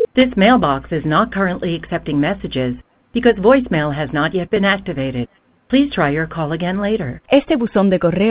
This mailbox is not currently accepting messages because voicemail has not yet been activated. Please try your call again later. Este buzón de correo